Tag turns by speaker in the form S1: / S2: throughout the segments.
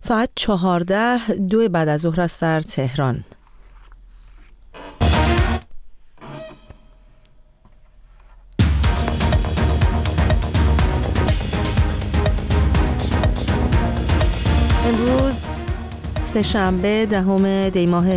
S1: ساعت 14:02 بعد از ظهر است در تهران. امروز سه‌شنبه 10 دی ماه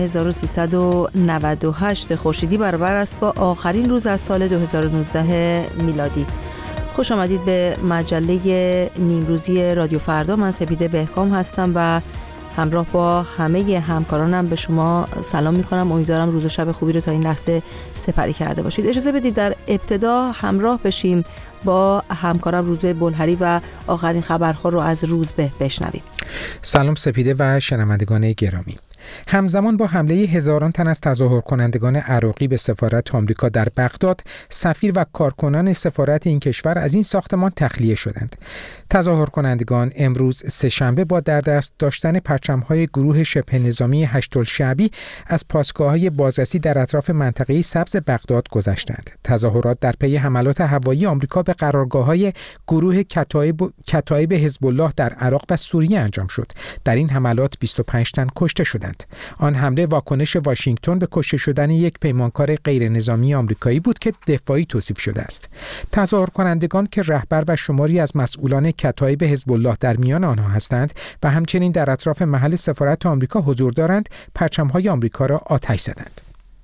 S1: 1398 خورشیدی برابر است با آخرین روز از سال 2019 میلادی. خوش آمدید به مجله نیمروزی رادیو فردا. من سپیده بهکام هستم و همراه با همه همکارانم به شما سلام میکنم. امیدوارم روز و شب خوبی رو تا این لحظه سپری کرده باشید. اجازه بدید در ابتدا همراه بشیم با همکارم روزبه بلهری و آخرین خبرها رو از روزبه بشنویم.
S2: سلام سپیده و شنوندگان گرامی. همزمان با حمله هزاران تن از تظاهر کنندگان عراقی به سفارت آمریکا در بغداد، سفیر و کارکنان سفارت این کشور از این ساختمان تخلیه شدند. تظاهر کنندگان امروز سه‌شنبه با در دست داشتن پرچم‌های گروه شبه نظامی هشت‌الشعبی از پاسگاه‌های بازرسی در اطراف منطقه سبز بغداد گذشتند. تظاهرات در پی حملات هوایی آمریکا به قرارگاه‌های گروه کتایب حزب الله در عراق و سوریه انجام شد. در این حملات 25 تن کشته شدند. آن حمله واکنش واشنگتن به کشته شدن یک پیمانکار غیر نظامی آمریکایی بود که دفاعی توصیف شده است. تظاهر کنندگان که رهبر و شماری از مسئولان کتایب حزب الله در میان آنها هستند و همچنین در اطراف محل سفارت آمریکا حضور دارند، پرچم‌های آمریکا را آتش زدند.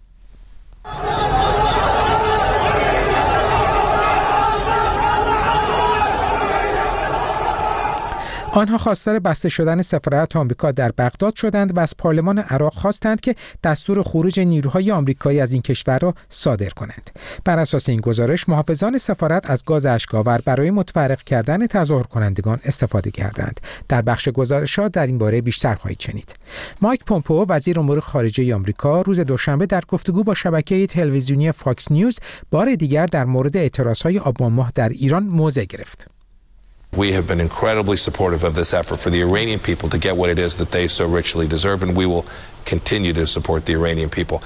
S2: آنها خواستار بسته شدن سفارت آمریکا در بغداد شدند و از پارلمان عراق خواستند که دستور خروج نیروهای آمریکایی از این کشور را صادر کنند. بر اساس این گزارش، محافظان سفارت از گاز اشک‌آور برای متفرق کردن تظاهر کنندگان استفاده کردند. در بخش گزارش‌ها در این باره بیشتر خواهید شنید. مایک پومپئو، وزیر امور خارجه آمریکا، روز دوشنبه در گفتگو با شبکه تلویزیونی فاکس نیوز بار دیگر در مورد اعتراض‌های آبان ماه در ایران موضع گرفت.
S3: We have been incredibly supportive of this effort for the Iranian people to get what it is that they so richly deserve, and we will continue to support the Iranian people.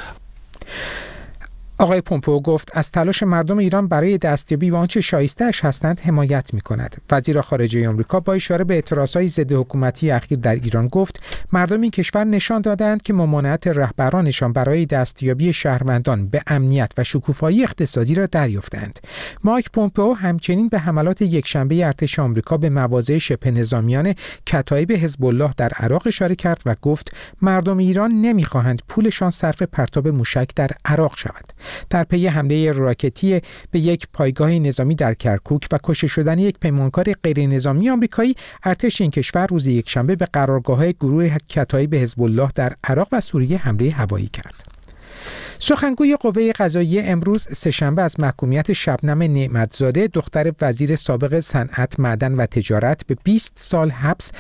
S2: آقای پومپئو گفت از تلاش مردم ایران برای دستیابی به آنچه شایسته‌اش هستند حمایت می‌کند. وزیر خارجه آمریکا با اشاره به اعتراضهای ضد حکومتی اخیر در ایران گفت مردم این کشور نشان دادند که ممانعت رهبرانشان برای دستیابی شهروندان به امنیت و شکوفایی اقتصادی را دریافتند. مایک پومپئو همچنین به حملات یکشنبه ارتش آمریکا به مواضع شبه نظامیان کتایب حزب الله در عراق اشاره کرد و گفت مردم ایران نمی‌خواهند پولشان صرف پرتاب موشک در عراق شود. در پی حمله راکتی به یک پایگاه نظامی در کرکوک و کشته شدن یک پیمانکار غیر نظامی آمریکایی، ارتش این کشور روز یکشنبه به قرارگاه‌های گروه کتایب حزب الله در عراق و سوریه حمله هوایی کرد. سخنگوی قوه قضاییه امروز سه‌شنبه از محکومیت شبنم نعمت‌زاده، دختر وزیر سابق صنعت، معدن و تجارت، به 20 سال حبس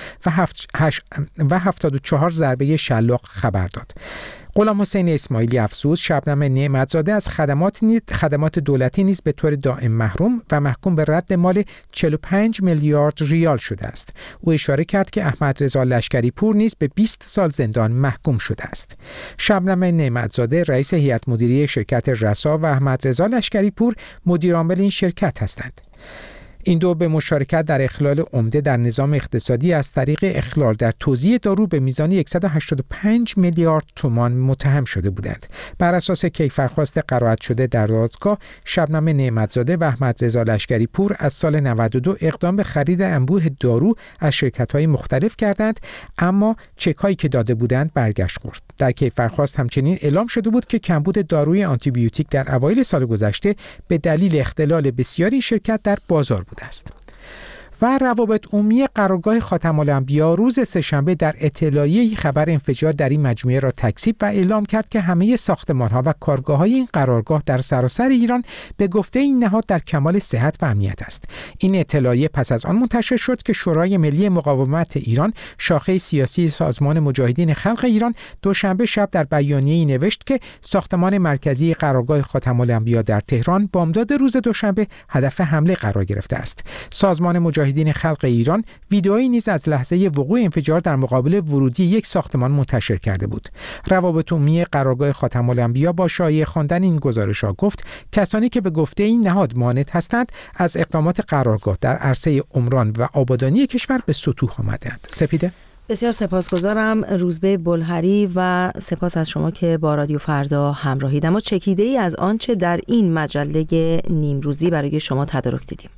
S2: و 74 ضربه شلاق خبر داد. غلام حسین اسماعیلی افسوس شبنم نعمت‌زاده از خدمات دولتی نیز به طور دائم محروم و محکوم به رد مال 45 میلیارد ریال شده است. او اشاره کرد که احمد رضا لشکری پور نیز به 20 سال زندان محکوم شده است. شبنم نعمت‌زاده رئیس هیئت مدیره شرکت رسا و احمد رضا لشکری پور مدیر عامل این شرکت هستند. این دو به مشارکت در اخلال عمده در نظام اقتصادی از طریق اخلال در توزیع دارو به میزان 185 میلیارد تومان متهم شده بودند. بر اساس کیفرخواست قرائت شده در دادگاه، شبنم نعمت‌زاده و احمد رضا لشکری پور از سال 92 اقدام به خرید انبوه دارو از شرکت‌های مختلف کردند، اما چک‌هایی که داده بودند برگشت خورد. در کیفرخواست همچنین اعلام شده بود که کمبود داروی آنتی بیوتیک در اوایل سال گذشته به دلیل اختلال بسیاری شرکت در بازار بوده است. و روابط عمومی قرارگاه خاتم الانبیا روز سه‌شنبه در اطلاعیه‌ای خبر انفجار در این مجموعه را تکذیب و اعلام کرد که همه ساختمان‌ها و کارگاه‌های این قرارگاه در سراسر ایران به گفته این نهاد در کمال صحت و امنیت است. این اطلاعیه پس از آن منتشر شد که شورای ملی مقاومت ایران، شاخه سیاسی سازمان مجاهدین خلق ایران، دوشنبه شب در بیانیه‌ای نوشت که ساختمان مرکزی قرارگاه خاتم الانبیا در تهران بامداد روز دوشنبه هدف حمله قرار گرفته است. سازمان مجاهدین خلق ایران ویدئویی نیز از لحظه وقوع انفجار در مقابل ورودی یک ساختمان منتشر کرده بود. روابط عمومی قرارگاه خاتم الانبیا با شایعه خواندن این گزارش‌ها گفت کسانی که به گفته این نهاد مانع هستند از اقدامات قرارگاه در عرصه عمران و آبادانی کشور به سطوح آمدند. سپیده؟
S1: بسیار سپاسگزارم روزبه بلهری و سپاس از شما که با رادیو فردا همراهید. اما چکیده ای از آنچه در این مجله نیمروزی برای شما تدارک دیدیم.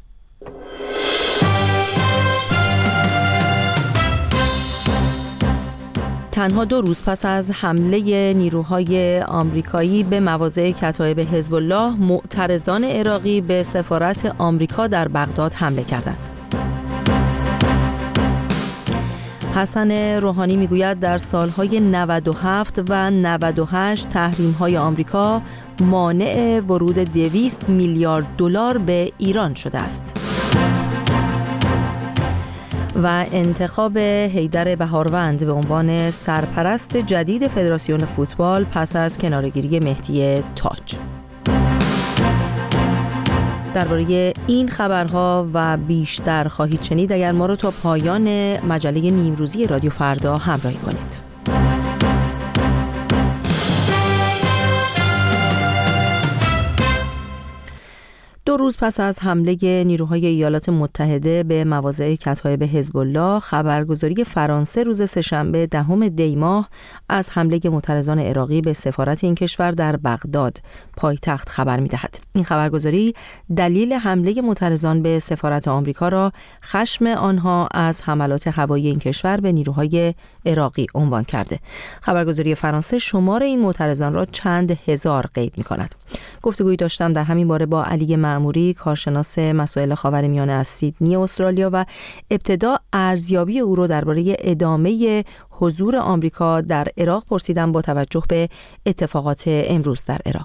S1: تنها 2 روز پس از حمله نیروهای آمریکایی به مواضع کتایب حزب الله، معترضان عراقی به سفارت آمریکا در بغداد حمله کردند. حسن روحانی میگوید در سالهای 97 و 98 تحریم‌های آمریکا مانع ورود 200 میلیارد دلار به ایران شده است. و انتخاب حیدر بهاروند به عنوان سرپرست جدید فدراسیون فوتبال پس از کناره‌گیری مهدی تاج. درباره این خبرها و بیشتر خواهید شنید اگر ما رو تا پایان مجله نیمروزی رادیو فردا همراهی کنید. 2 روز پس از حمله نیروهای ایالات متحده به مواضع کتایب حزب الله، خبرگزاری فرانسه روز سه‌شنبه 10 دی ماه از حمله معترضان عراقی به سفارت این کشور در بغداد پایتخت خبر می‌دهد. این خبرگزاری دلیل حمله معترضان به سفارت آمریکا را خشم آنها از حملات هوایی این کشور به نیروهای عراقی عنوان کرده. خبرگزاری فرانسه شمار این معترضان را چند هزار قید می‌کند. گفتگویی داشتم در همین باره با علی معموری، کارشناس مسائل خاورمیانه از سیدنی استرالیا و ابتدا ارزیابی او را درباره ادامه حضور آمریکا در عراق پرسیدم با توجه به اتفاقات امروز در عراق.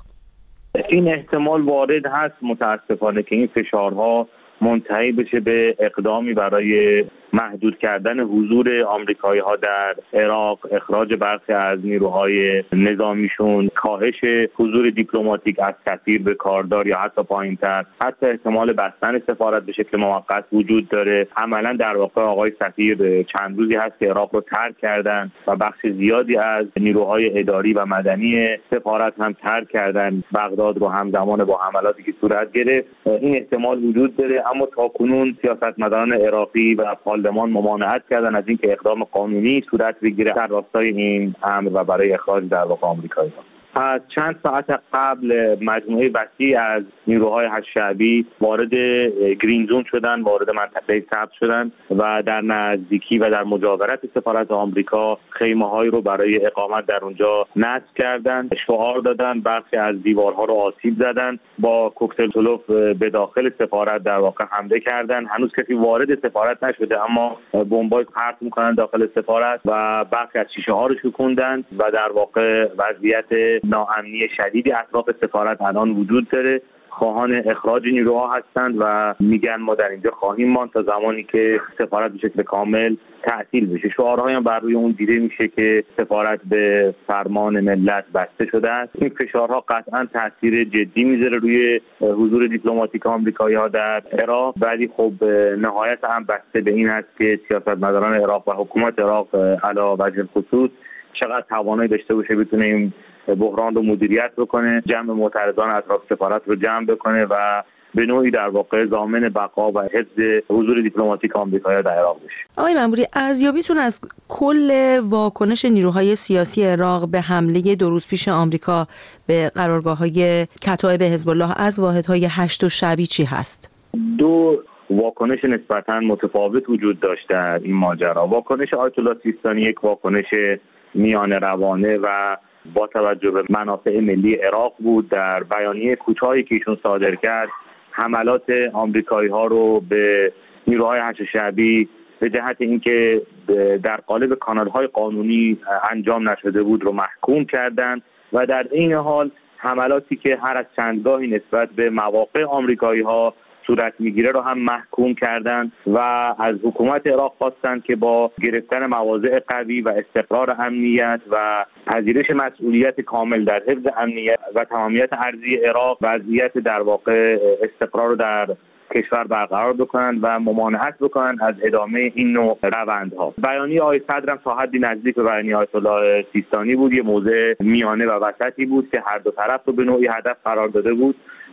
S4: این احتمال وارد هست متاسفانه که این فشارها منتهی بشه به اقدامی برای محدود کردن حضور آمریکایی‌ها در عراق، اخراج برخی از نیروهای نظامیشون، کاهش حضور دیپلماتیک از سفیر به کاردار یا حتی پایین‌تر، حتی احتمال بستن سفارت به شکل موقت وجود داره. عملاً در واقع آقای سفیر چند روزی هست که عراق رو ترک کردن و بخش زیادی از نیروهای اداری و مدنی سفارت هم ترک کردن بغداد رو همزمان با حملاتی که صورت گرفت. این احتمال وجود داره، اما تاکنون سیاستمداران عراقی و پارلمان ممانعت کردن از اینکه اقدام قانونی صورت بگیره در راستای این امر و برای اخراج در واقع آمریکایی‌ها. از چند ساعت قبل مجموعه وسیع از نیروهای هشت شعبی وارد گرین زون شدن، وارد منطقه سبز شدن و در نزدیکی و در مجاورت سفارت آمریکا خیمه‌هایی رو برای اقامت در اونجا نصب کردن، شعار دادن، برخی از دیوارها رو آسیب زدن، با کوکتل مولوتوف به داخل سفارت در واقع حمله کردن. هنوز کسی وارد سفارت نشده اما بمبای پرت می‌کنن داخل سفارت و برخی از شیشه‌ها رو شکوندن و در واقع وضعیت ناامنی شدیدی اطراف سفارت الان وجود داره. خواهان اخراج نیروها هستند و میگن ما در اینجا خواهیم ماند تا زمانی که سفارت به شکل کامل تعطیل بشه. شعارهایی هم بر روی اون دیده میشه که سفارت به فرمان ملت بسته شده است. این فشارها قطعا تاثیر جدی میذاره روی حضور دیپلماتیک آمریکایی‌ها در عراق، ولی خب نهایت هم بسته به این است که سیاستمداران عراق و حکومت عراق علی وجه الخصوص چقدر توانایی داشته باشه بتونه این بحران رو مدیریت بکنه، جمع معترضان اطراف سفارت رو جمع بکنه و به نوعی در واقع ضامن بقا و حفظ حضور دیپلماتیک آمریکایی در عراق بشه.
S1: آقای معموری، ارزیابیتون از کل واکنش نیروهای سیاسی عراق به حمله 2 روز پیش آمریکا به قرارگاه‌های کتایب حزب الله از واحدهای هشت شعبی چی هست؟
S4: 2 واکنش نسبتاً متفاوت وجود داشته در این ماجرا. واکنش آیت الله سیستانی یک واکنش میانه روانه و با توجه به منافع ملی عراق بود. در بیانیه کوتاهی که ایشون صادر کرد، حملات آمریکایی‌ها رو به نیروهای هشت شعبی به جهت اینکه در قالب کانال‌های قانونی انجام نشده بود رو محکوم کردند و در این حال حملاتی که هر از چندگاهی نسبت به مواقع آمریکایی‌ها صورت میگیره رو هم محکوم کردند و از حکومت عراق خواستند که با گرفتن مواضع قوی و استقرار امنیت و پذیرش مسئولیت کامل در حفظ امنیت و تمامیت ارضی عراق وضعیت در واقع استقرار رو در کشور برقرار بکنند و ممانعت بکنند از ادامه این نوع روندها. بیانیه آقای صدرم تا حدی نزدیک به بیانیه آیت الله سیستانی بود، یه موضع میانه و وسطی بود که هر دو طرف رو به نوعی هدف قرار داده بود.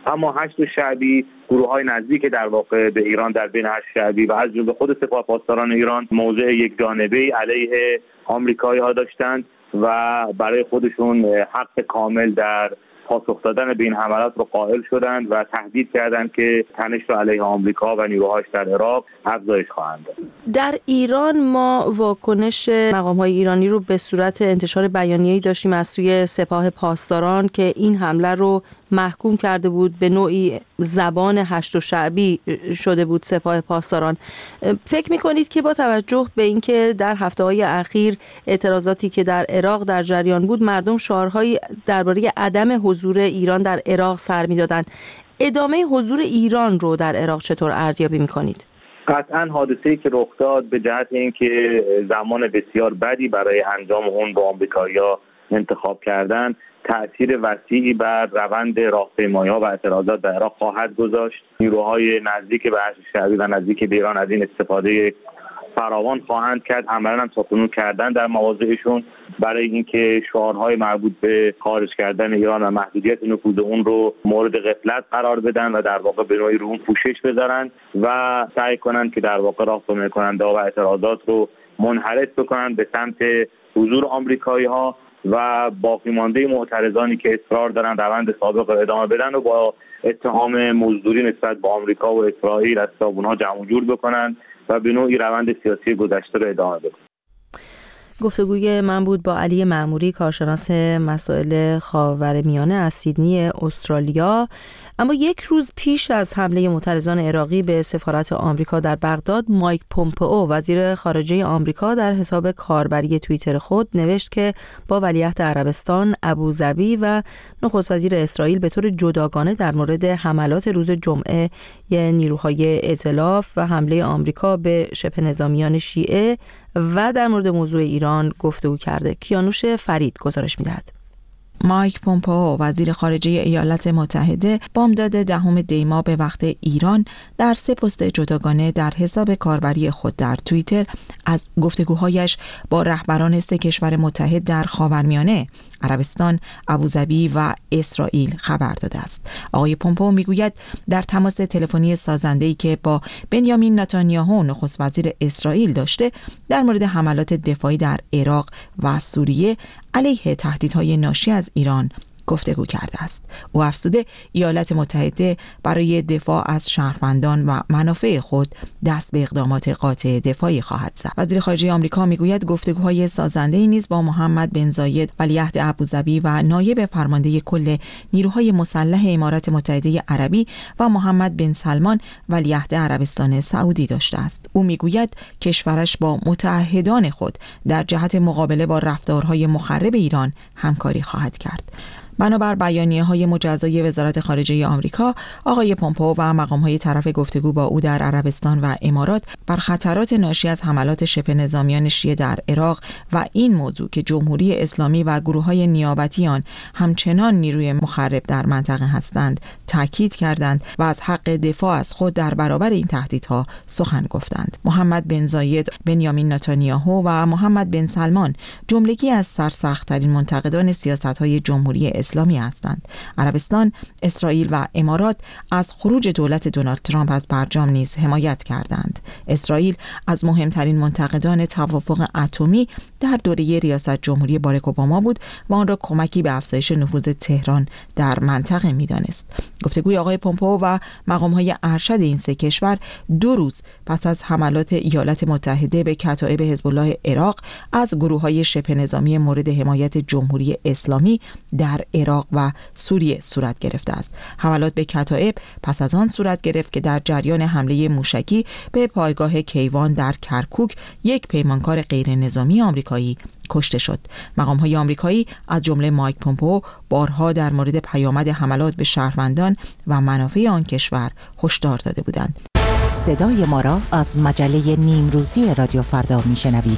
S4: اما هشت شعبی گروه‌های نزدیک در واقع به ایران در بین هشت شعبی و از جمله خود سپاه پاسداران ایران موضع یک جانبه‌ای علیه آمریکایی‌ها داشتند و برای خودشون حق کامل در پاسخ دادن به این حملات رو قائل شدند و تهدید کردند که تنش رو علیه آمریکا و نیروهاش در عراق افزایش خواهند داد.
S1: در ایران ما واکنش مقام‌های ایرانی رو به صورت انتشار بیانیه‌ای داشتیم از سوی سپاه پاسداران که این حمله رو محکوم کرده بود، به نوعی زبان هشت شعبی شده بود سپاه پاسداران. فکر می‌کنید که با توجه به اینکه در هفته‌های اخیر اعتراضاتی که در عراق در جریان بود، مردم شعارهایی درباره عدم حضور ایران در عراق سر می‌دادند، ادامه حضور ایران رو در عراق چطور ارزیابی می‌کنید؟
S4: قطعاً حادثه‌ای که رخ داد به جهت اینکه زمان بسیار بدی برای انجام اون با آمریکایی‌ها انتخاب کردن، تأثیر وسیعی بر روند راهپیمایی‌ها و اعتراضات در عراق خواهد گذاشت. نیروهای نزدیک به هشت شعبی و نزدیک به ایران از این استفاده فراوان خواهند کرد، عملاً هم تاکنون کردن در مواضعشون برای اینکه شعارهای مربوط به خارج کردن ایران و محدودیت نفوذ اون رو مورد غفلت قرار بدن و در واقع به نوعی رو اون پوشش بذارن و سعی کنن که در واقع راهپیمایی کننده و اعتراضات رو منحرف بکنن به سمت حضور آمریکایی‌ها و باقی مانده معترضانی که اصرار دارن روند سابق رو ادامه بدن و با اتهام مزدوری نسبت به آمریکا و اسرائیل از خیابون‌ها جمع جور بکنن و به نوعی روند سیاسی گذشته رو ادامه بدن.
S1: گفتگوی من بود با علی معموری، کارشناس مسائل خاورمیانه از سیدنی استرالیا. اما یک روز پیش از حمله معترضان عراقی به سفارت آمریکا در بغداد، مایک پومپئو وزیر خارجه آمریکا در حساب کاربری توییتر خود نوشت که با ولیعهد عربستان، ابوظبی و نخست وزیر اسرائیل به طور جداگانه در مورد حملات روز جمعه نیروهای ائتلاف و حمله آمریکا به شبه نظامیان شیعه و در مورد موضوع ایران گفتگو کرده. کیانوش فرید گزارش می‌دهد.
S5: مایک پومپئو وزیر خارجه ایالات متحده بامداد 10 دی ماه به وقت ایران در 3 پست جداگانه در حساب کاربری خود در توییتر از گفتگوهایش با رهبران 3 کشور متحد در خاورمیانه، عربستان، ابوظبی و اسرائیل خبر داده است. آقای پومپئو میگوید در تماس تلفنی سازنده‌ای که با بنیامین نتانیاهو نخست وزیر اسرائیل داشته در مورد حملات دفاعی در عراق و سوریه علیه تهدیدهای ناشی از ایران گفتگو کرده است. او افزوده ایالات متحده برای دفاع از شهروندان و منافع خود دست به اقدامات قاطع دفاعی خواهد زد. وزیر خارجه آمریکا میگوید گفتگوهای سازنده‌ای نیز با محمد بن زاید ولیعهد ابوظبی و نایب فرمانده کل نیروهای مسلح امارات متحده عربی و محمد بن سلمان ولیعهد عربستان سعودی داشته است. او میگوید کشورش با متعهدان خود در جهت مقابله با رفتارهای مخرب ایران همکاری خواهد کرد. بنابر بیانیه‌های مجزای وزارت خارجه آمریکا، آقای پومپئو و مقام‌های طرف گفتگو با او در عربستان و امارات بر خطرات ناشی از حملات شبه نظامیان شیعه در عراق و این موضوع که جمهوری اسلامی و گروه‌های نیابتی آن همچنان نیروی مخرب در منطقه هستند تاکید کردند و از حق دفاع از خود در برابر این تهدیدها سخن گفتند. محمد بن زاید، بنیامین نتانیاهو و محمد بن سلمان جملگی از سرسخت‌ترین منتقدان سیاست‌های جمهوری اسلامی هستند. عربستان، اسرائیل و امارات از خروج دولت دونالد ترامپ از برجام نیز حمایت کردند. اسرائیل از مهمترین منتقدان توافق اتمی در دوره ریاست جمهوری باراک اوباما بود و آن را کمکی به افزایش نفوذ تهران در منطقه می‌دانست. گفتگوی آقای پومپئو و مقام‌های ارشد این 3 کشور 2 روز پس از حملات ایالات متحده به کتایب حزب الله عراق از گروه‌های شبه نظامی مورد حمایت جمهوری اسلامی در عراق و سوریه صورت گرفته است. حملات به کتایب پس از آن صورت گرفت که در جریان حمله موشکی به پایگاه کیوان در کرکوک یک پیمانکار غیر نظامی آمریکایی کشته شد. مقام‌های آمریکایی از جمله مایک پومپئو بارها در مورد پیامد حملات به شهروندان و منافع آن کشور هشدار داده بودند.
S6: صدای ما را از مجله نیمروزی رادیو فردا میشنوید.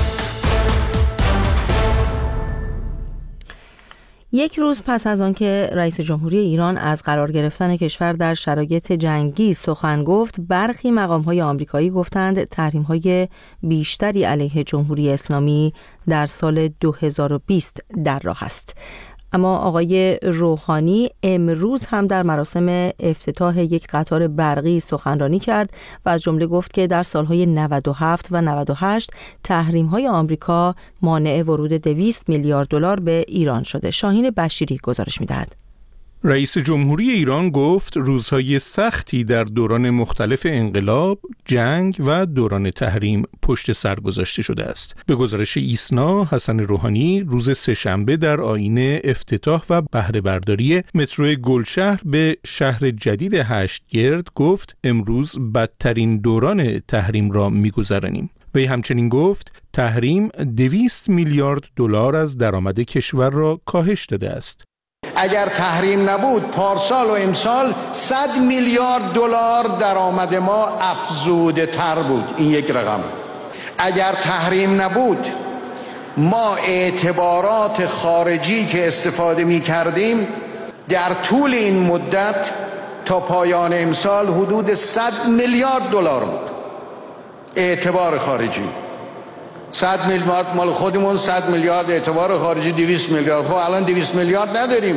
S1: یک روز پس از آنکه رئیس جمهوری ایران از قرار گرفتن کشور در شرایط جنگی سخن گفت، برخی مقام‌های آمریکایی گفتند تحریم‌های بیشتری علیه جمهوری اسلامی در سال 2020 در راه است. اما آقای روحانی امروز هم در مراسم افتتاح یک قطار برقی سخنرانی کرد و از جمله گفت که در سالهای 97 و 98 تحریم‌های آمریکا مانع ورود 200 میلیارد دلار به ایران شده. شاهین بشیری گزارش می‌دهد.
S7: رئیس جمهوری ایران گفت روزهای سختی در دوران مختلف انقلاب، جنگ و دوران تحریم پشت سر گذاشته شده است. به گزارش ایسنا، حسن روحانی روز سه‌شنبه در آیین افتتاح و بهره برداری مترو گلشهر به شهر جدید هشتگرد گفت امروز بدترین دوران تحریم را می‌گذرانیم. وی همچنین گفت تحریم 200 میلیارد دلار از درآمد کشور را کاهش داده است.
S8: اگر تحریم نبود پارسال و امسال 100 میلیارد دلار درآمد ما افزوده تر بود. این یک رقم. اگر تحریم نبود ما اعتبارات خارجی که استفاده می کردیم در طول این مدت تا پایان امسال حدود 100 میلیارد دلار بود. اعتبار خارجی 100 میلیارد مال خودمون، 100 میلیارد اعتبار خارجی 200 میلیارد. خب الان 200 میلیارد نداریم.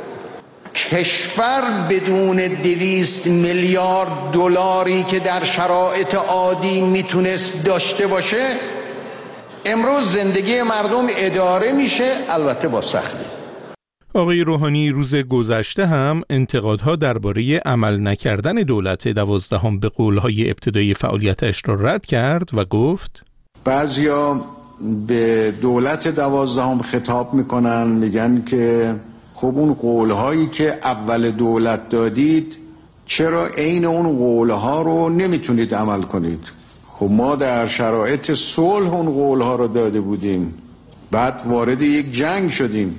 S8: کشور بدون 200 میلیارد دلاری که در شرایط عادی میتونست داشته باشه امروز زندگی مردم اداره میشه، البته با سختی.
S7: آقای روحانی روز گذشته هم انتقادها درباره عمل نکردن دولت 12 به قولهای ابتدایی فعالیتش را رد کرد و گفت
S8: بعضیا به دولت 12 خطاب میکنن، میگن که خب اون قولهایی که اول دولت دادید چرا عین اون قولها رو نمیتونید عمل کنید؟ خب ما در شرایط صلح اون قولها رو داده بودیم، بعد وارد یک جنگ شدیم.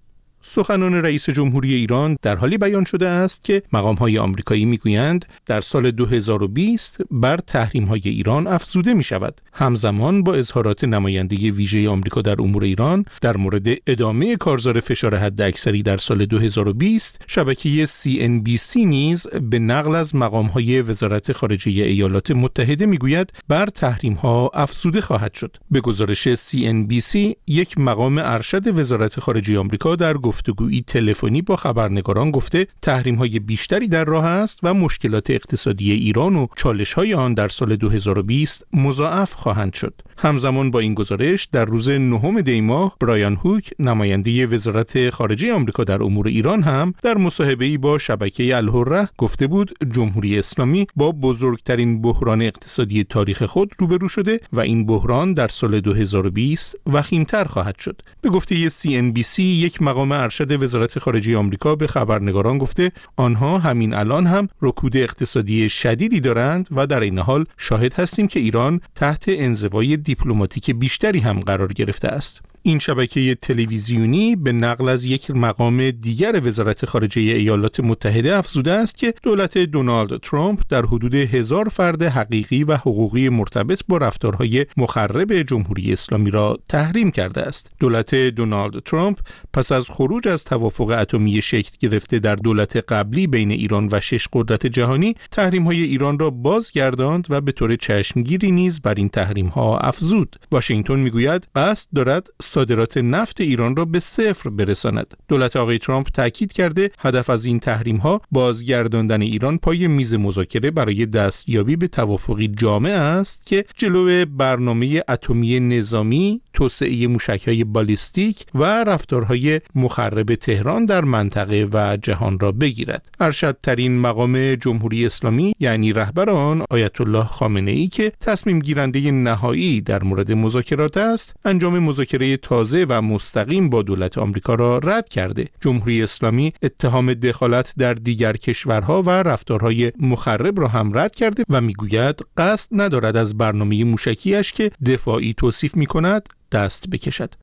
S7: سخنان رئیس جمهوری ایران در حالی بیان شده است که مقام‌های آمریکایی میگویند در سال 2020 بر تحریم‌های ایران افزوده می‌شود. همزمان با اظهارات نماینده ویژه آمریکا در امور ایران در مورد ادامه کارزار فشار حداکثری در سال 2020، شبکه CNBC نیز به نقل از مقام‌های وزارت خارجه ایالات متحده میگوید بر تحریم‌ها افزوده خواهد شد. به گزارش CNBC، یک مقام ارشد وزارت خارجه آمریکا در گفتگویی تلفنی با خبرنگاران گفته تحریم‌های بیشتری در راه است و مشکلات اقتصادی ایران و چالش‌های آن در سال 2020 مضاعف خواهند شد. همزمان با این گزارش در روز 9 دی ماه برایان هوک، نماینده وزارت خارجه آمریکا در امور ایران، هم در مصاحبه‌ای با شبکه الحره گفته بود جمهوری اسلامی با بزرگترین بحران اقتصادی تاریخ خود روبرو شده و این بحران در سال 2020 وخیم‌تر خواهد شد. به گفته CNBC، یک مقام ارشد وزارت خارجه آمریکا به خبرنگاران گفته آنها همین الان هم رکود اقتصادی شدیدی دارند و در این حال شاهد هستیم که ایران تحت انزوای دیپلماتیک بیشتری هم قرار گرفته است. این شبکه تلویزیونی به نقل از یک مقام دیگر وزارت خارجه ایالات متحده افزوده است که دولت دونالد ترامپ در حدود 1000 فرد حقیقی و حقوقی مرتبط با رفتارهای مخرب جمهوری اسلامی را تحریم کرده است. دولت دونالد ترامپ پس از خروج از توافق اتمی شکل گرفته در دولت قبلی بین ایران و 6 قدرت جهانی، تحریم‌های ایران را بازگرداند و به طور چشمگیری نیز بر این تحریم‌ها افزود. واشنگتن میگوید قصد دارد صادرات نفت ایران را به صفر برساند. دولت آقای ترامپ تاکید کرده هدف از این تحریم‌ها بازگرداندن ایران پای میز مذاکره برای دستیابی به توافقی جامع است که جلو برنامه اتمی نظامی، توسعه موشک‌های بالیستیک و رفتارهای مخرب تهران در منطقه و جهان را بگیرد. ارشدترین مقام جمهوری اسلامی یعنی رهبر آن آیت الله خامنه‌ای که تصمیم گیرنده نهایی در مورد مذاکرات است، انجام مذاکره تازه و مستقیم با دولت آمریکا را رد کرده. جمهوری اسلامی اتهام دخالت در دیگر کشورها و رفتارهای مخرب را هم رد کرده و میگوید قصد ندارد از برنامه موشکیش که دفاعی توصیف می‌کند دست بکشد.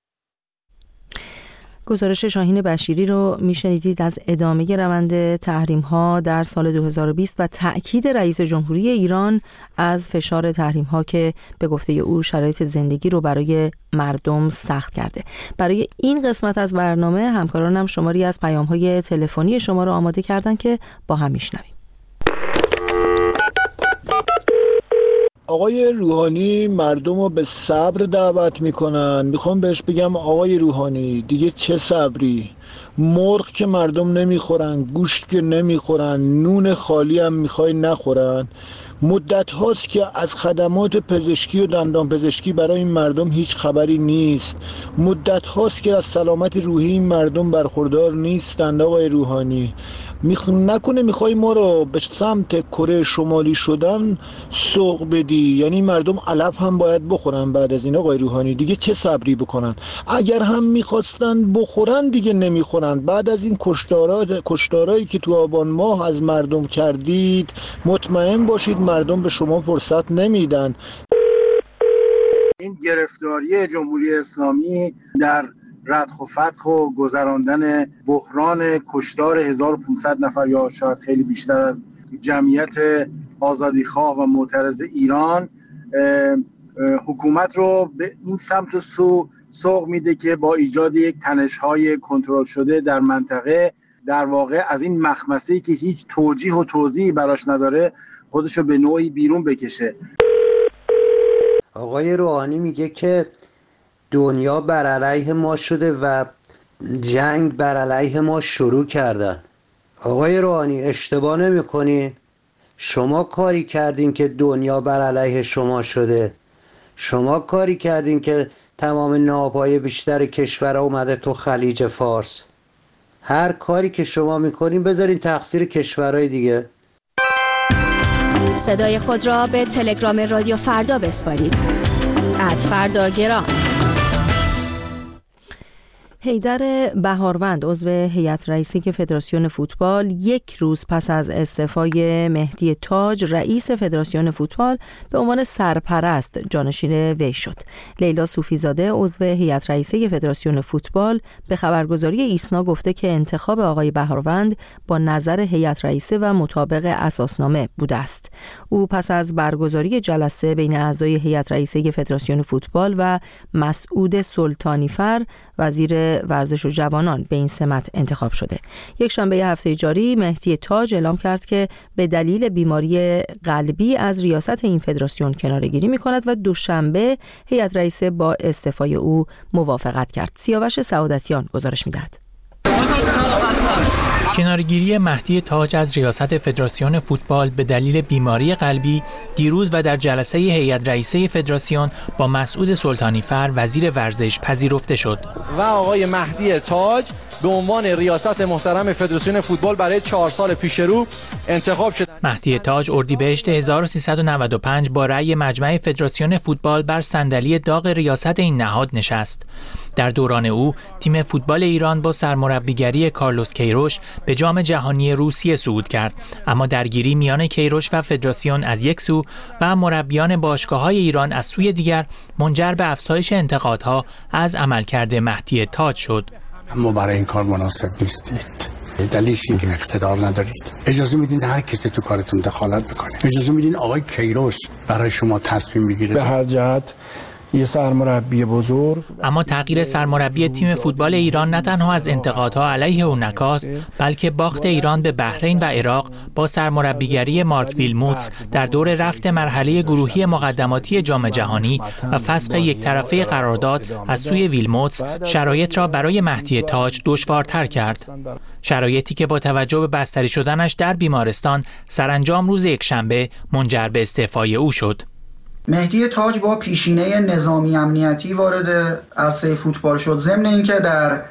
S1: گزارش شاهین بشیری رو میشنیدید از ادامه روند تحریم‌ها در سال 2020 و تأکید رئیس جمهوری ایران از فشار تحریم‌ها که به گفته او شرایط زندگی رو برای مردم سخت کرده. برای این قسمت از برنامه همکارانم شماری از پیام‌های تلفنی شما رو آماده کردن که با هم میشنویم.
S9: آقای روحانی مردم رو به صبر دعوت میکنن. میخوام بهش بگم آقای روحانی دیگه چه صبری، مرغ که مردم نمیخورن، گوشت که نمیخورن، نون خالی هم میخوای نخورن. مدت هاست که از خدمات پزشکی و دندان پزشکی برای این مردم هیچ خبری نیست. مدت هاست که از سلامت روحی این مردم برخوردار نیستند. آقای روحانی نکنه میخوای ما رو به سمت کره شمالی شدن سوق بدی؟ یعنی مردم علف هم باید بخورن بعد از این. آقای روحانی دیگه چه صبری بکنن؟ اگر هم میخواستن بخورن دیگه نمیخورن. بعد از این کشتارایی که تو آبان ماه از مردم کردید، مطمئن باشید مردم به شما فرصت نمیدن.
S10: این گرفتاری جمهوری اسلامی در ردخ و فتخ و گذراندن بحران کشتار 1500 نفر یا شاید خیلی بیشتر از جمعیت آزادیخواه و معترض ایران حکومت رو به این سمت و سو سوق میده که با ایجاد یک تنش‌های کنترل شده در منطقه در واقع از این مخمسه‌ای که هیچ توجیه و توضیحی براش نداره خودشو به نوعی بیرون بکشه.
S11: آقای روحانی میگه که دنیا بر علیه ما شده و جنگ بر علیه ما شروع کردن. آقای روحانی اشتباه نمی کنین؟ شما کاری کردین که دنیا بر علیه شما شده. شما کاری کردین که تمام ناوهای بیشتر کشور اومده تو خلیج فارس. هر کاری که شما میکنین بذارین تقصیر کشورهای دیگه.
S12: صدای خود را به تلگرام رادیو فردا بسپارید. @فرداگرام.
S1: حیدر بهاروند عضو هیئت رئیسه فدراسیون فوتبال یک روز پس از استعفای مهدی تاج رئیس فدراسیون فوتبال به عنوان سرپرست جانشین وی شد. لیلا صوفیزاده عضو هیئت رئیسه فدراسیون فوتبال به خبرگزاری ایسنا گفته که انتخاب آقای بهاروند با نظر هیئت رئیسه و مطابق اساسنامه بوده است. او پس از برگزاری جلسه بین اعضای هیئت رئیسه فدراسیون فوتبال و مسعود سلطانیفر وزیر ورزش و جوانان به این سمت انتخاب شده. یک شنبه هفته جاری مهدی تاج اعلام کرد که به دلیل بیماری قلبی از ریاست این فدراسیون کناره‌گیری می‌کند و دوشنبه هیئت رئیسه با استعفای او موافقت کرد. سیاوش سعادتیان گزارش می‌دهد.
S13: کناره‌گیری مهدی تاج از ریاست فدراسیون فوتبال به دلیل بیماری قلبی دیروز و در جلسه هیئت رئیسه فدراسیون با مسعود سلطانیفر وزیر ورزش پذیرفته شد
S14: و آقای مهدی تاج به عنوان ریاست محترم فدراسیون فوتبال برای 4 سال پیش رو انتخاب شد.
S13: مهدی تاج اردیبهشت 1395 با رأی مجمع فدراسیون فوتبال بر صندلی داغ ریاست این نهاد نشست. در دوران او تیم فوتبال ایران با سرمربیگری کارلوس کیروش به جام جهانی روسیه صعود کرد، اما درگیری میان کیروش و فدراسیون از یک سو و مربیان باشگاه‌های ایران از سوی دیگر منجر به افزایش انتقادها از عملکرد مهدی تاج شد.
S15: اما برای این کار مناسب نیستید. دلیلش این که اقتدار ندارید. اجازه میدین هر کسی تو کارتون دخالت بکنه. اجازه میدین آقای کیروش برای شما تصمیم بگیره.
S16: به هر جهت یه سرمربی بزرگ.
S13: اما تغییر سرمربی تیم فوتبال ایران نه تنها از انتقادها علیه او نکاست، بلکه باخت ایران به بحرین و عراق با سرمربیگری مارک ویلموتس در دور رفت مرحله گروهی مقدماتی جام جهانی و فسخ یک طرفه قرارداد از سوی ویلموتس شرایط را برای مهدی تاج دشوارتر کرد. شرایطی که با توجه به بستری شدنش در بیمارستان سرانجام روز یکشنبه منجر به استعفای او شد.
S17: مهدی تاج با پیشینه نظامی امنیتی وارد عرصه فوتبال شد، ضمن اینکه در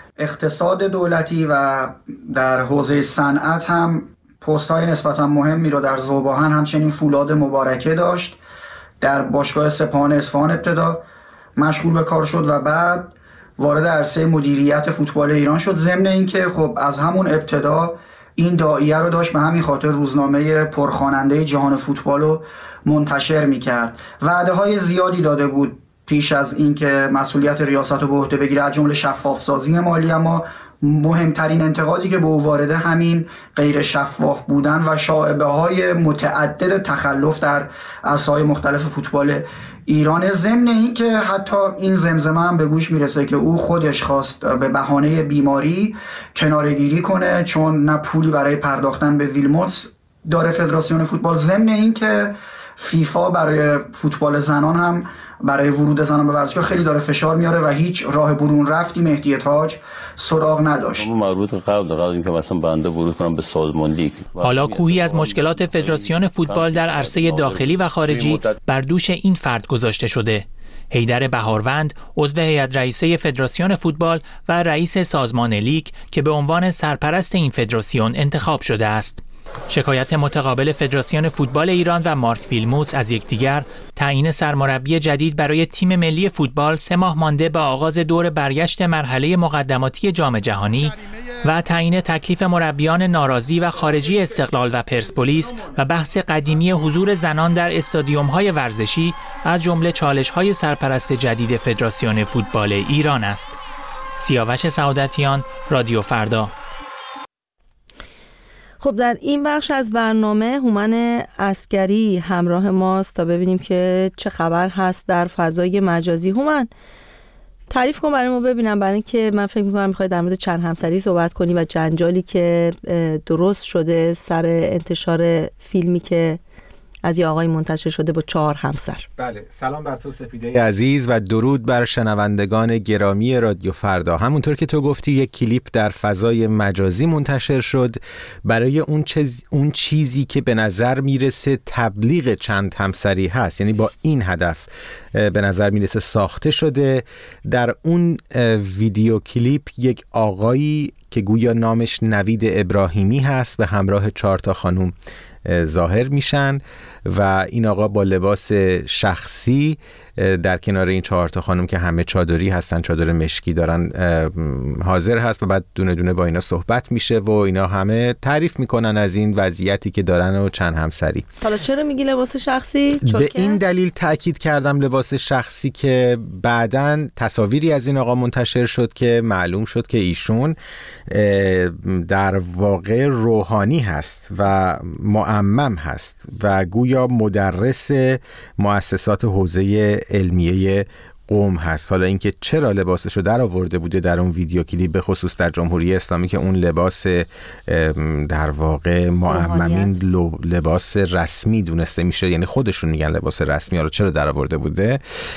S17: اقتصاد دولتی و در حوزه صنعت هم پست‌های نسبتا مهمی رو در ذوباهن همچنین فولاد مبارکه داشت. در باشگاه سپاهان اصفهان ابتدا مشغول به کار شد و بعد وارد عرصه مدیریت فوتبال ایران شد، ضمن اینکه خب از همون ابتدا این داعیه رو داشت، به همین خاطر روزنامه پرخواننده جهان فوتبال رو منتشر می‌کرد. وعده‌های زیادی داده بود پیش از اینکه مسئولیت ریاست رو به عهده بگیره، از جمله شفاف‌سازی مالی، اما مهمترین انتقادی که به او وارده همین غیر شفاف بودن و شایعه‌های متعدد تخلف در عرصه‌های مختلف فوتبال ایران، ضمن این که حتی این زمزمه هم به گوش میرسه که او خودش خواست به بهانه بیماری کناره‌گیری کنه چون نه پولی برای پرداختن به ویلموتس داره فدراسیون فوتبال، ضمن این که فیفا برای فوتبال زنان هم برای ورود زنان به ورزشگاه خیلی داره فشار میاره و هیچ راه برون رفتی مهدی تاج سراغ نداشت.
S18: مربوط قبل اینکه مثلا بنده ورود کنم به سازمان لیگ.
S13: حالا کوهی از مشکلات فدراسیون فوتبال در عرصه داخلی و خارجی بر دوش این فرد گذاشته شده. حیدر بهاروند، عضو هیئت رئیسه فدراسیون فوتبال و رئیس سازمان لیگ که به عنوان سرپرست این فدراسیون انتخاب شده است. شکایت متقابل فدراسیون فوتبال ایران و مارک ویلموتس از یکدیگر، تعیین سرمربی جدید برای تیم ملی فوتبال 3 ماه مانده به آغاز دور برگشت مرحله مقدماتی جام جهانی و تعیین تکلیف مربیان ناراضی و خارجی استقلال و پرسپولیس و بحث قدیمی حضور زنان در استادیوم‌های ورزشی از جمله چالش‌های سرپرست جدید فدراسیون فوتبال ایران است. سیاوش سعادتیان، رادیو فردا.
S1: خب در این بخش از برنامه هومن عسکری همراه ماست تا ببینیم که چه خبر هست در فضای مجازی. هومن تعریف کن برای ما ببینم، برای اینکه من فکر می‌کنم می‌خوای در مورد چند همسری صحبت کنی و جنجالی که درست شده سر انتشار فیلمی که از یه آقای منتشر شده با 4 همسر.
S19: بله، سلام بر تو سپیده عزیز و درود بر شنوندگان گرامی رادیو فردا. همونطور که تو گفتی یک کلیپ در فضای مجازی منتشر شد برای اون چیزی که به نظر میرسه تبلیغ چند همسری هست، یعنی با این هدف به نظر میرسه ساخته شده. در اون ویدیو کلیپ یک آقایی که گویا نامش نوید ابراهیمی هست به همراه 4 تا خانم ظاهر میشن و این آقا با لباس شخصی در کنار این 4 تا خانم که همه چادری هستن، چادر مشکی دارن، حاضر هست و بعد دونه دونه با اینا صحبت میشه و اینا همه تعریف میکنن از این وضعیتی که دارن و چند همسری.
S1: حالا چرا میگی لباس شخصی؟
S19: به این دلیل تأکید کردم لباس شخصی که بعداً تصاویری از این آقا منتشر شد که معلوم شد که ایشون در واقع روحانی هست و معمم هست و گویا مدرس مؤسسات حوزه علمیه قم هست. حالا اینکه چرا لباسشو در آورده بوده در اون ویدیو کلیپ، به خصوص در جمهوری اسلامی که اون لباس در واقع معممین لباس رسمی دونسته میشه، یعنی خودشون میگن لباس رسمی، ها رو چرا در آورده بوده،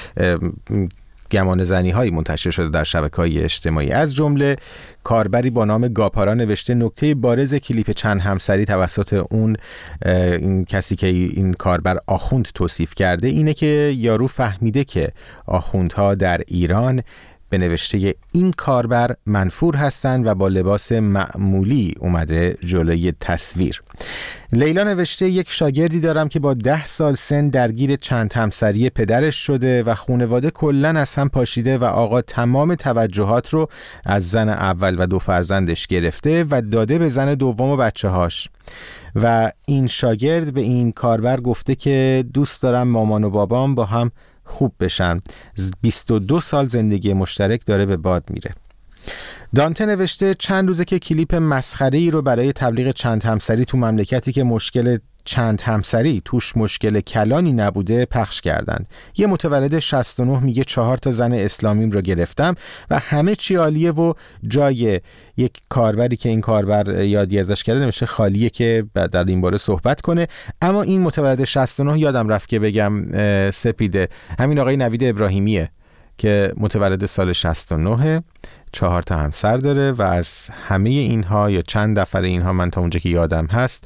S19: گمان زنی هایی منتشر شده در شبکه‌های اجتماعی. از جمله کاربری با نام گاپارا نوشته نکته بارز کلیپ چند همسری توسط اون این کسی که این کاربر آخوند توصیف کرده اینه که یارو فهمیده که آخوندها در ایران به نوشته این کاربر منفور هستند و با لباس معمولی اومده جلوی تصویر. لیلا نوشته یک شاگردی دارم که با 10 سال سن درگیر چند همسری پدرش شده و خانواده کلن از هم پاشیده و آقا تمام توجهات رو از زن اول و 2 فرزندش گرفته و داده به زن دوم و بچه هاش و این شاگرد به این کاربر گفته که دوست دارم مامان و بابام با هم خوب بشن. 22 سال زندگی مشترک داره به باد میره. دانته نوشته چند روزه که کلیپ مسخره‌ای رو برای تبلیغ چند همسری تو مملکتی که مشکل چند همسری توش مشکل کلانی نبوده پخش کردند. یه متولد 69 میگه 4 تا زن اسلامیم رو گرفتم و همه چی عالیه و جای یک کاربری که این کاربر یادی ازش کرده نمیشه خالیه که در این باره صحبت کنه. اما این متولد 69 یادم رفت که بگم سپیده، همین آقای نوید ابراهیمیه که متولد سال 69، 4 تا همسر داره و از همه اینها یا چند نفر اینها من تا اونجا که یادم هست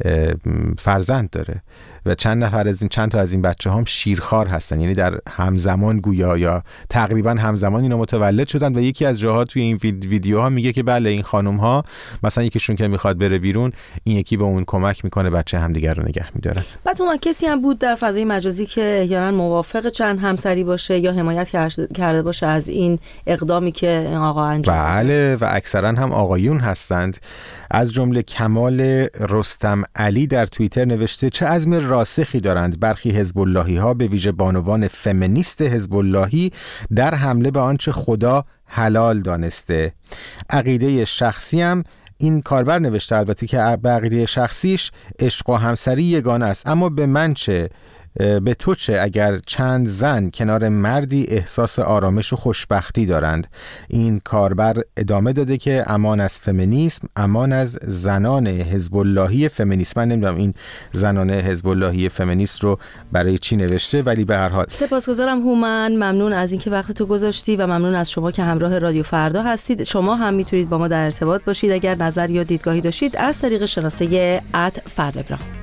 S19: فرزند داره و چند تا از این بچه هم شیرخوار هستن، یعنی در همزمان گویا یا تقریبا همزمان اینا متولد شدن و یکی از جاها توی این ویدیوها میگه که بله این خانم ها مثلا یکیشون که میخواد بره بیرون این یکی به اون کمک میکنه بچه همدیگر رو نگه میدارن.
S1: بعد اون کسی هم بود در فضای مجازی که احیانا موافق چند همسری باشه یا حمایت کرده باشه از این اقدامی که این آقا انجام
S19: بله و اکثرا هم آقایون هستند. از جمله کمال رستم علی در توییتر نوشته چه عزم راسخی دارند برخی حزب اللهی ها به ویژه بانوان فمینیست حزب اللهی در حمله به آنچه خدا حلال دانسته. عقیده شخصی هم این کاربر نوشته البته که به عقیده شخصیش عشق و همسری یگانه است، اما به من چه به تو چه اگر چند زن کنار مردی احساس آرامش و خوشبختی دارند. این کاربر ادامه داده که امان از فمینیسم، امان از زنان حزب اللهی فمینیست. من نمیدونم این زنان حزب اللهی فمینیست رو برای چی نوشته، ولی به هر حال
S1: سپاسگزارم هومن، ممنون از اینکه وقت تو گذاشتی و ممنون از شما که همراه رادیو فردا هستید. شما هم میتونید با ما در ارتباط باشید اگر نظر یا دیدگاهی داشتید از طریق شناسه @فرداگرام.